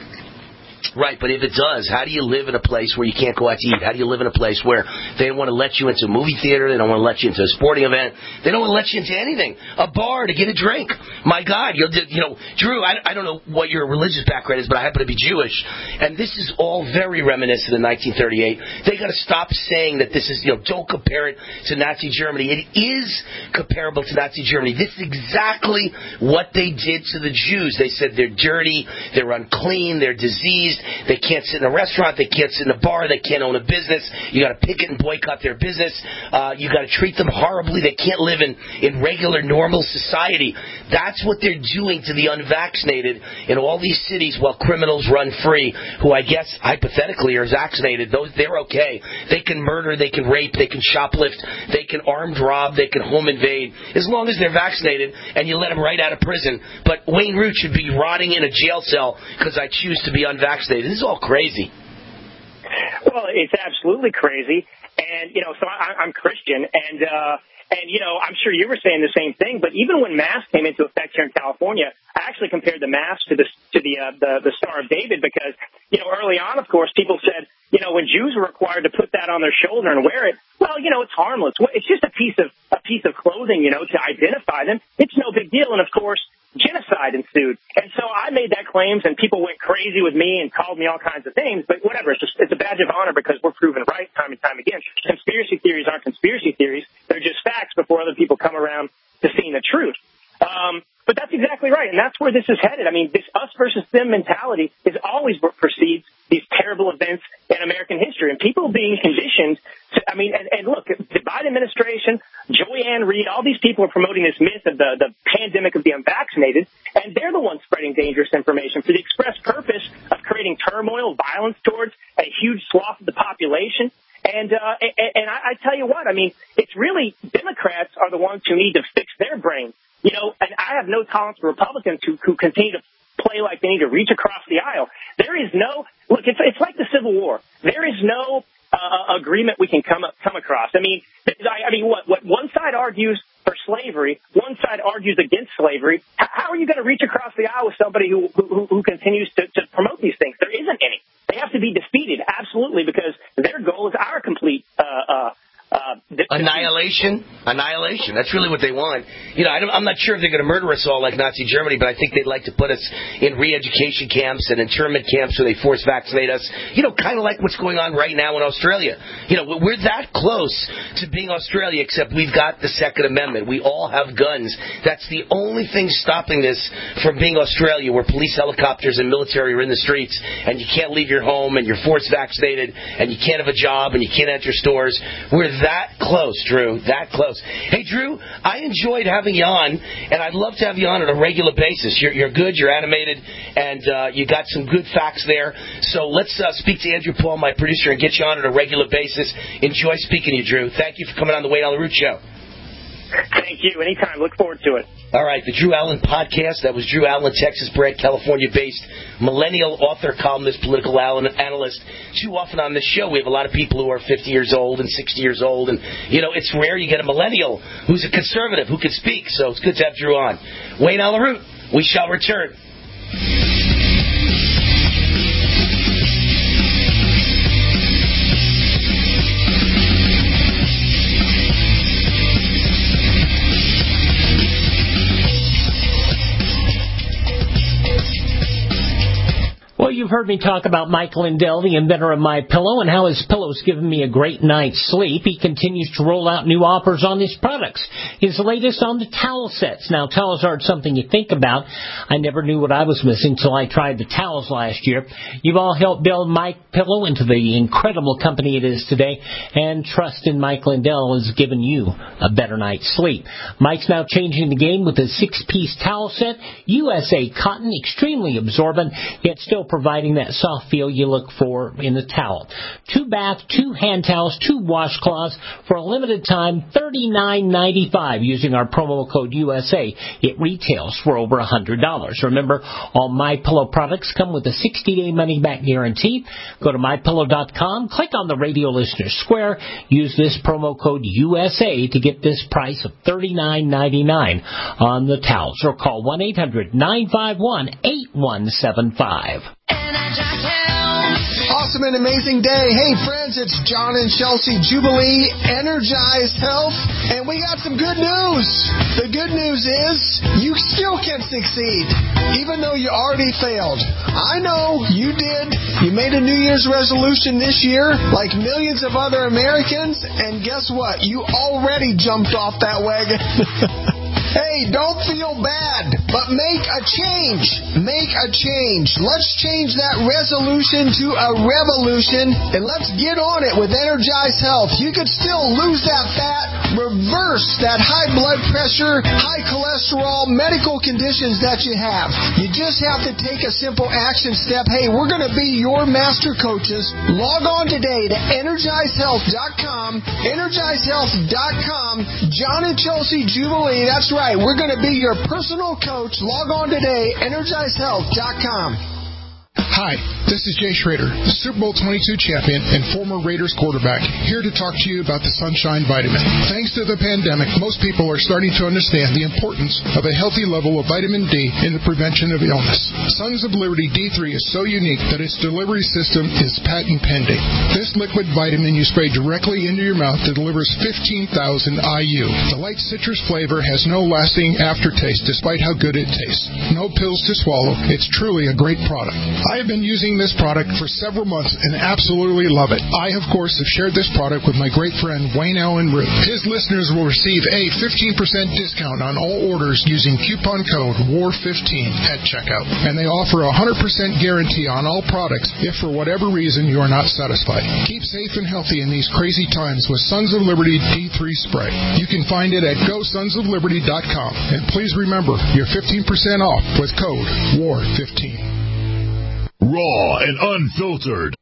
Right, but if it does, how do you live in a place where you can't go out to eat? How do you live in a place where they don't want to let you into a movie theater, they don't want to let you into a sporting event, they don't want to let you into anything, a bar to get a drink? My God, you'll, you know, Drew, I, I don't know what your religious background is, but I happen to be Jewish, and this is all very reminiscent of nineteen thirty-eight. They got to stop saying that this is, you know, don't compare it to Nazi Germany. It is comparable to Nazi Germany. This is exactly what they did to the Jews. They said they're dirty, they're unclean, they're diseased. They can't sit in a restaurant. They can't sit in a bar. They can't own a business. You got to picket and boycott their business. Uh, you got to treat them horribly. They can't live in, in regular, normal society. That's what they're doing to the unvaccinated in all these cities while criminals run free, who I guess hypothetically are vaccinated. Those they're okay. They can murder. They can rape. They can shoplift. They can armed rob. They can home invade. As long as they're vaccinated and you let them right out of prison. But Wayne Root should be rotting in a jail cell because I choose to be unvaccinated. This is all crazy. Well, it's absolutely crazy. And, you know, so I, I'm Christian, and, uh, and, you know, I'm sure you were saying the same thing, but even when masks came into effect here in California, I actually compared the mask to the, to the, uh, the, the Star of David because, you know, early on, of course, people said, you know, when Jews were required to put that on their shoulder and wear it, well, you know, it's harmless. It's just a piece of, a piece of clothing, you know, to identify them. It's no big deal. And of course, genocide ensued. And so I made that claims, and people went crazy with me and called me all kinds of things. But whatever, it's, just, it's a badge of honor because we're proven right time and time again. Conspiracy theories aren't conspiracy theories. They're just facts before other people come around to seeing the truth. Um, but that's exactly right, and that's where this is headed. I mean, this us versus them mentality is always what precedes these terrible events in American history, and people being conditioned to, I mean, and, and look, the Biden administration, Joy Ann Reid, all these people are promoting this myth of the, the pandemic of the unvaccinated, and they're the ones spreading dangerous information for the express purpose of creating turmoil, violence towards a huge swath of the population. And, uh, and, and I, I tell you what, I mean, it's really Democrats are the ones who need to fix their brain. You know, and I have no tolerance for Republicans who, who continue to play like they need to reach across the aisle. There is no, look, it's, it's like the Civil War. There is no uh, agreement we can come come across. I mean, I, I mean, what, what one side argues for slavery, one side argues against slavery. How, how are you going to reach across the aisle with somebody who, who, who continues to, to promote these things? There isn't any. They have to be defeated, absolutely, because their goal is our complete uh, uh, uh, annihilation. Annihilation. That's really what they want. You know, I don't, I'm not sure if they're going to murder us all like Nazi Germany, but I think they'd like to put us in re-education camps and internment camps where they force vaccinate us. You know, kind of like what's going on right now in Australia. You know, we're that close to being Australia, except we've got the Second Amendment. We all have guns. That's the only thing stopping this from being Australia, where police helicopters and military are in the streets, and you can't leave your home, and you're force vaccinated, and you can't have a job, and you can't enter stores. We're that close, Drew, that close. Hey, Drew, I enjoyed having you on, and I'd love to have you on on a regular basis. You're, you're good, you're animated, and uh, you got some good facts there. So let's uh, speak to Andrew Paul, my producer, and get you on on a regular basis. Enjoy speaking to you, Drew. Thank you for coming on the Wayne Allyn Root Show. Thank you. Anytime. Look forward to it. All right, the Drew Allen Podcast. That was Drew Allen, Texas-bred, California-based, millennial author, columnist, political analyst. Too often on this show, we have a lot of people who are fifty years old and sixty years old. And, you know, it's rare you get a millennial who's a conservative who can speak. So it's good to have Drew on. Wayne Allyn Root, we shall return. Well, you've heard me talk about Mike Lindell, the inventor of MyPillow, and how his pillow's given me a great night's sleep. He continues to roll out new offers on his products. His latest on the towel sets. Now, towels aren't something you think about. I never knew what I was missing till I tried the towels last year. You've all helped build MyPillow into the incredible company it is today, and trust in Mike Lindell has given you a better night's sleep. Mike's now changing the game with a six-piece towel set, U S A cotton, extremely absorbent, yet still providing that soft feel you look for in the towel. Two bath, two hand towels, two washcloths for a limited time, thirty-nine ninety-five using our promo code U S A. It retails for over one hundred dollars. Remember, all MyPillow products come with a sixty-day money-back guarantee. Go to my pillow dot com, click on the radio listener square, use this promo code U S A to get this price of thirty-nine ninety-nine on the towels, or call one eight hundred nine five one eight one seven five. Awesome and amazing day. Hey, friends, it's John and Chelsea Jubilee, Energized Health, and we got some good news. The good news is you still can succeed, even though you already failed. I know you did. You made a New Year's resolution this year, like millions of other Americans, and guess what? You already jumped off that wagon. Hey, don't feel bad, but make a change. Make a change. Let's change that resolution to a revolution, and let's get on it with Energized Health. You could still lose that fat, reverse that high blood pressure, high cholesterol, medical conditions that you have. You just have to take a simple action step. Hey, we're going to be your master coaches. Log on today to energize health dot com, energize health dot com. John and Chelsea Jubilee, that's right. We're going to be your personal coach. Log on today, energize health dot com. Hi, this is Jay Schrader, the Super Bowl twenty-two champion and former Raiders quarterback, here to talk to you about the Sunshine Vitamin. Thanks to the pandemic, most people are starting to understand the importance of a healthy level of vitamin D in the prevention of illness. Sons of Liberty D three is so unique that its delivery system is patent pending. This liquid vitamin you spray directly into your mouth that delivers fifteen thousand I U. The light citrus flavor has no lasting aftertaste despite how good it tastes. No pills to swallow. It's truly a great product. I have been using using this product for several months and absolutely love it. I, of course, have shared this product with my great friend Wayne Allen Root. His listeners will receive a fifteen percent discount on all orders using coupon code W A R fifteen at checkout. And they offer a one hundred percent guarantee on all products if for whatever reason you are not satisfied. Keep safe and healthy in these crazy times with Sons of Liberty D three Spray. You can find it at go sons of liberty dot com. And please remember, you're fifteen percent off with code W A R fifteen. Raw and unfiltered.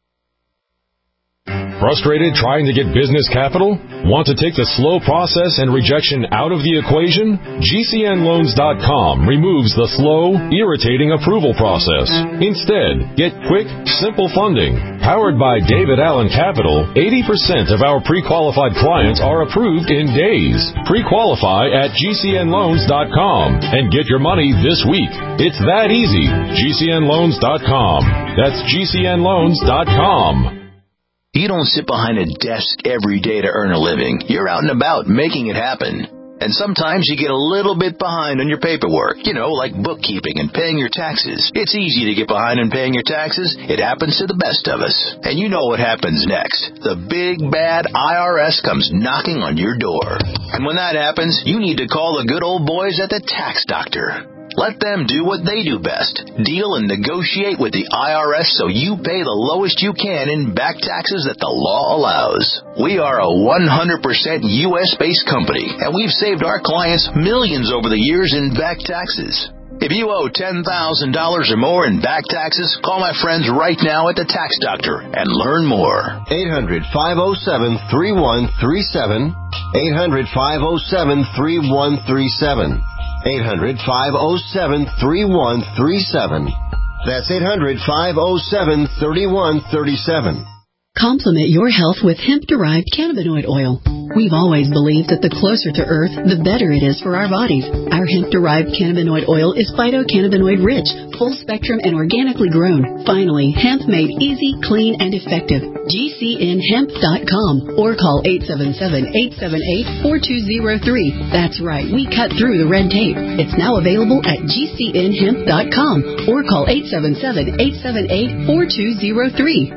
Frustrated trying to get business capital? Want to take the slow process and rejection out of the equation? G C N loans dot com removes the slow, irritating approval process. Instead, get quick, simple funding. Powered by David Allen Capital, eighty percent of our pre-qualified clients are approved in days. Pre-qualify at G C N loans dot com and get your money this week. It's that easy. G C N loans dot com. That's G C N loans dot com. You don't sit behind a desk every day to earn a living. You're out and about making it happen. And sometimes you get a little bit behind on your paperwork, you know, like bookkeeping and paying your taxes. It's easy to get behind on paying your taxes. It happens to the best of us. And you know what happens next. The big, bad I R S comes knocking on your door. And when that happens, you need to call the good old boys at the Tax Doctor. Let them do what they do best. Deal and negotiate with the I R S so you pay the lowest you can in back taxes that the law allows. We are a one hundred percent U S-based company, and we've saved our clients millions over the years in back taxes. If you owe ten thousand dollars or more in back taxes, call my friends right now at the Tax Doctor and learn more. eight hundred, five oh seven, three one three seven. eight hundred, five oh seven, three one three seven. eight hundred, five oh seven, three one three seven. That's eight hundred, five oh seven, three one three seven. Complement your health with hemp-derived cannabinoid oil. We've always believed that the closer to Earth, the better it is for our bodies. Our hemp-derived cannabinoid oil is phytocannabinoid-rich, full-spectrum, and organically grown. Finally, hemp made easy, clean, and effective. G C N hemp dot com or call eight seven seven, eight seven eight, four two zero three. That's right, we cut through the red tape. It's now available at G C N hemp dot com or call eight seven seven, eight seven eight, four two zero three.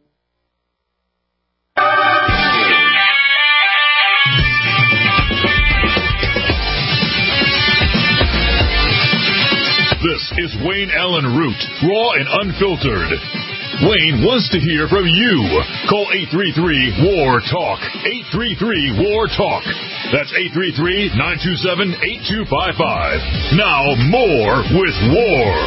This is Wayne Allen Root, raw and unfiltered. Wayne wants to hear from you. Call eight three three, W A R, TALK. eight three three, W A R, TALK. That's eight three three, nine two seven, eight two five five. Now, more with W A R.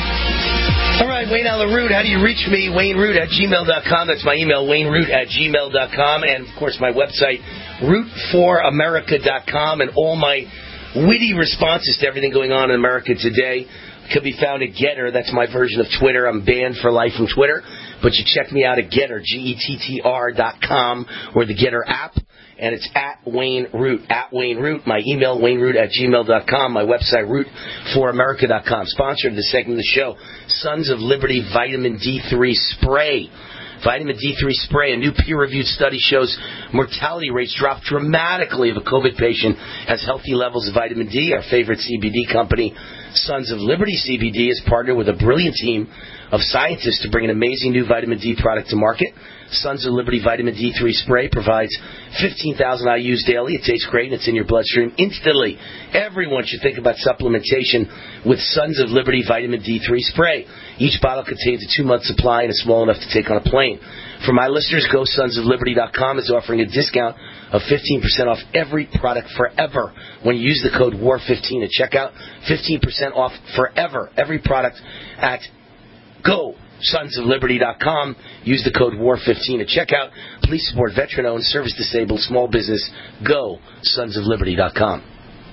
All right, Wayne Allen Root, how do you reach me? Wayne Root at gmail dot com. That's my email, Wayne Root at gmail dot com. And, of course, my website, root for america dot com. And all my witty responses to everything going on in America today could be found at Getter. That's my version of Twitter. I'm banned for life from Twitter. But you check me out at Getter, G E T T R dot com, or the Getter app. And it's at Wayne Root, at Wayne Root. My email, Wayne Root at gmail dot com. My website, root for america dot com. Sponsored this segment of the show, Sons of Liberty Vitamin D three Spray. Vitamin D three spray, a new peer-reviewed study shows mortality rates drop dramatically if a COVID patient has healthy levels of vitamin D. Our favorite C B D company, Sons of Liberty C B D, has partnered with a brilliant team of scientists to bring an amazing new vitamin D product to market. Sons of Liberty Vitamin D three Spray provides fifteen thousand I U's daily. It tastes great, and it's in your bloodstream instantly. Everyone should think about supplementation with Sons of Liberty Vitamin D three Spray. Each bottle contains a two-month supply and is small enough to take on a plane. For my listeners, go sons of liberty dot com is offering a discount of fifteen percent off every product forever when you use the code W A R fifteen at checkout. fifteen percent off forever every product at Go sons of liberty dot com. Use the code W A R fifteen at checkout. Please support veteran-owned, service-disabled, small business. Go sons of liberty dot com.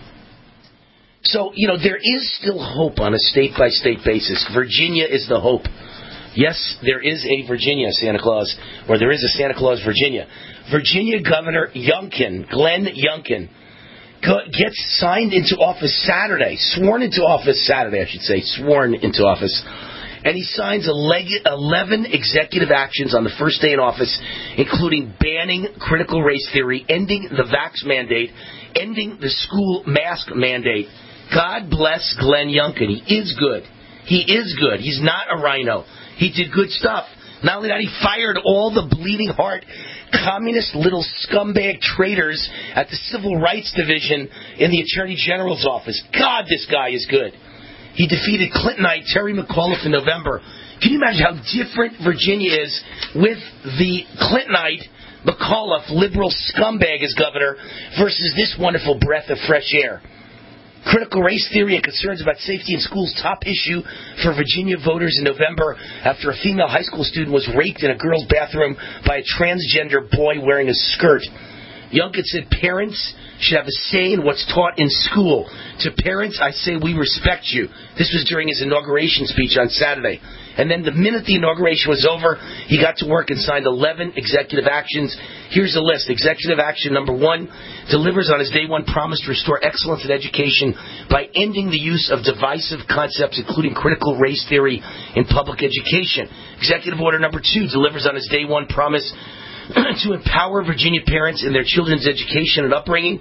So, you know, there is still hope on a state-by-state basis. Virginia is the hope. Yes, there is a Virginia Santa Claus, or there is a Santa Claus Virginia. Virginia Governor Youngkin, Glenn Youngkin, gets signed into office Saturday, sworn into office Saturday, I should say, sworn into office. And he signs eleven executive actions on the first day in office, including banning critical race theory, ending the vax mandate, ending the school mask mandate. God bless Glenn Youngkin. He is good. He is good. He's not a rhino. He did good stuff. Not only that, he fired all the bleeding heart communist little scumbag traitors at the Civil Rights Division in the Attorney General's office. God, this guy is good. He defeated Clintonite Terry McAuliffe in November. Can you imagine how different Virginia is with the Clintonite McAuliffe liberal scumbag as governor versus this wonderful breath of fresh air? Critical race theory and concerns about safety in schools, top issue for Virginia voters in November after a female high school student was raped in a girl's bathroom by a transgender boy wearing a skirt. Youngkin said parents should have a say in what's taught in school. To parents, I say we respect you. This was during his inauguration speech on Saturday. And then the minute the inauguration was over, he got to work and signed eleven executive actions. Here's the list. Executive action number one, delivers on his day one promise to restore excellence in education by ending the use of divisive concepts, including critical race theory, in public education. Executive order number two, delivers on his day one promise to empower Virginia parents in their children's education and upbringing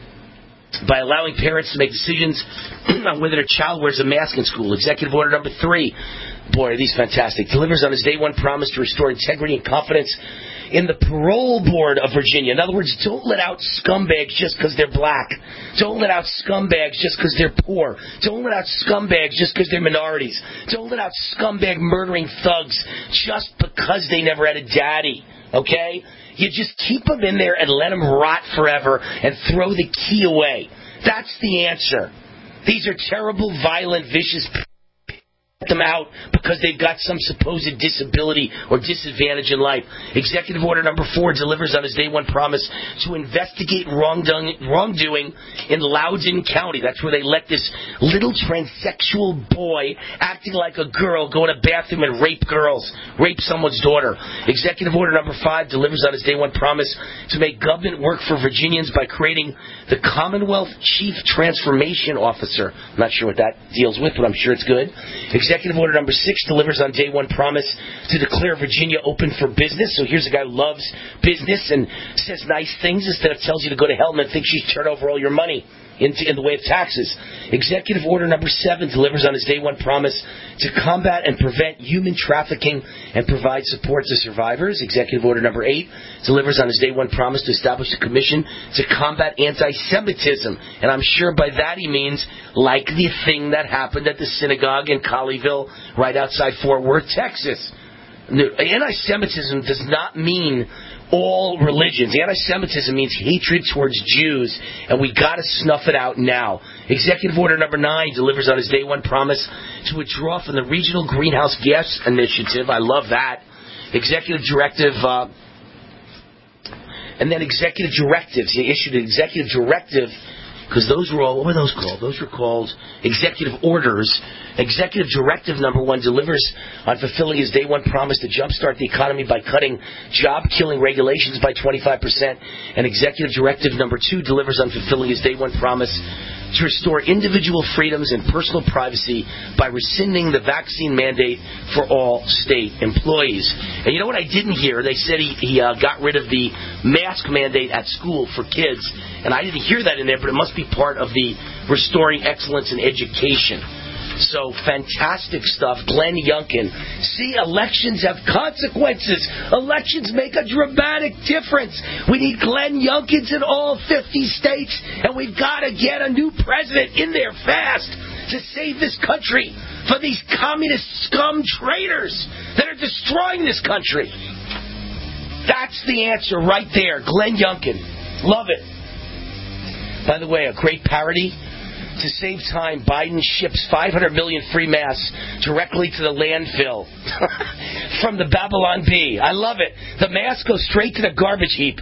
by allowing parents to make decisions on whether their child wears a mask in school. Executive order number three, boy, are these fantastic, delivers on his day one promise to restore integrity and confidence in the parole board of Virginia. In other words, don't let out scumbags just because they're black. Don't let out scumbags just because they're poor. Don't let out scumbags just because they're minorities. Don't let out scumbag murdering thugs just because they never had a daddy. Okay? You just keep them in there and let them rot forever and throw the key away. That's the answer. These are terrible, violent, vicious people. Let them out because they've got some supposed disability or disadvantage in life. Executive order number four delivers on his day one promise to investigate wrongdoing, wrongdoing in Loudoun County. That's where they let this little transsexual boy acting like a girl go in a bathroom and rape girls, rape someone's daughter. Executive order number five delivers on his day one promise to make government work for Virginians by creating the Commonwealth Chief Transformation Officer. I'm not sure what that deals with, but I'm sure it's good. Executive order number six delivers on day one promise to declare Virginia open for business. So here's a guy who loves business and says nice things instead of tells you to go to hell and thinks you should turn over all your money into, in the way of taxes. Executive order number seven delivers on his day one promise to combat and prevent human trafficking and provide support to survivors. Executive order number eight delivers on his day one promise to establish a commission to combat anti-Semitism. And I'm sure by that he means like the thing that happened at the synagogue in Colleyville right outside Fort Worth, Texas. Anti-Semitism does not mean all religions. Anti-Semitism means hatred towards Jews, and we got to snuff it out now. Executive order number nine delivers on his day one promise to withdraw from the Regional Greenhouse Gas Initiative. I love that. Executive directive, uh, and then executive directives. He issued an executive directive. Because those were all, what were those called? Those were called executive orders. Executive directive number one delivers on fulfilling his day one promise to jumpstart the economy by cutting job-killing regulations by twenty-five percent. And executive directive number two delivers on fulfilling his day one promise to restore individual freedoms and personal privacy by rescinding the vaccine mandate for all state employees. And you know what I didn't hear? They said he, he uh, got rid of the mask mandate at school for kids. And I didn't hear that in there, but it must be part of the restoring excellence in education. So, fantastic stuff. Glenn Youngkin. See, elections have consequences. Elections make a dramatic difference. We need Glenn Youngkins in all fifty states, and we've got to get a new president in there fast to save this country from these communist scum traitors that are destroying this country. That's the answer right there. Glenn Youngkin. Love it. By the way, a great parody. To save time, Biden ships five hundred million free masks directly to the landfill from the Babylon Bee. I love it. The masks go straight to the garbage heap.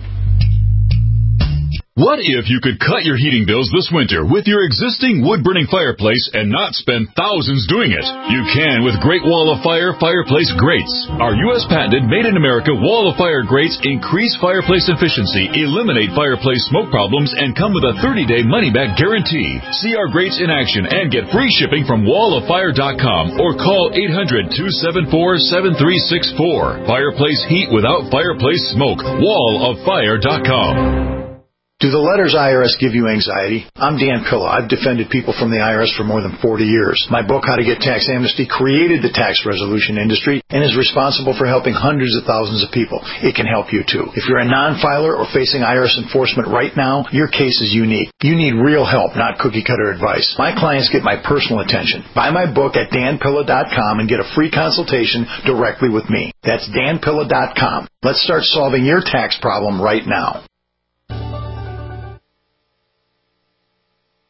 What if you could cut your heating bills this winter with your existing wood-burning fireplace and not spend thousands doing it? You can with Great Wall of Fire Fireplace Grates. Our U S patented made-in-America Wall of Fire grates increase fireplace efficiency, eliminate fireplace smoke problems, and come with a thirty-day money-back guarantee. See our grates in action and get free shipping from wall of fire dot com or call eight hundred, two seven four, seven three six four. Fireplace heat without fireplace smoke. wall of fire dot com. Do the letters I R S give you anxiety? I'm Dan Pilla. I've defended people from the I R S for more than forty years. My book, How to Get Tax Amnesty, created the tax resolution industry and is responsible for helping hundreds of thousands of people. It can help you too. If you're a non-filer or facing I R S enforcement right now, your case is unique. You need real help, not cookie-cutter advice. My clients get my personal attention. Buy my book at dan pilla dot com and get a free consultation directly with me. That's dan pilla dot com. Let's start solving your tax problem right now.